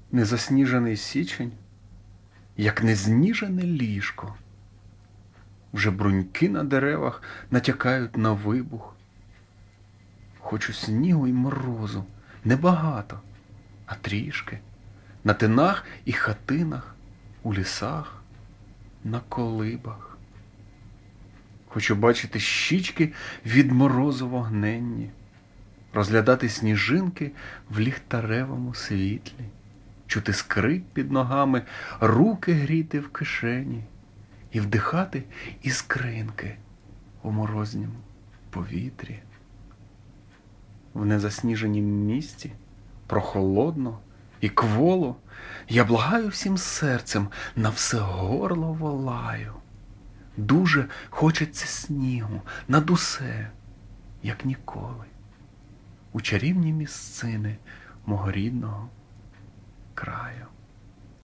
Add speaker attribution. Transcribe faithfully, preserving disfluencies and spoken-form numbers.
Speaker 1: Незасніжений січень, як незніжене ліжко. Вже бруньки на деревах натякають на вибух. Хочу снігу й морозу, небагато, а трішки. На тинах і хатинах, у лісах, на колибах. Хочу бачити щічки від морозу вогненні, розглядати сніжинки в ліхтаревому світлі, чути скрип під ногами, руки гріти в кишені і вдихати іскринки у морознім повітрі. В незасніженім місті, прохолодно і кволо, я благаю всім серцем, на все горло волаю. Дуже хочеться снігу над усе, як ніколи, у чарівні місцини мого рідного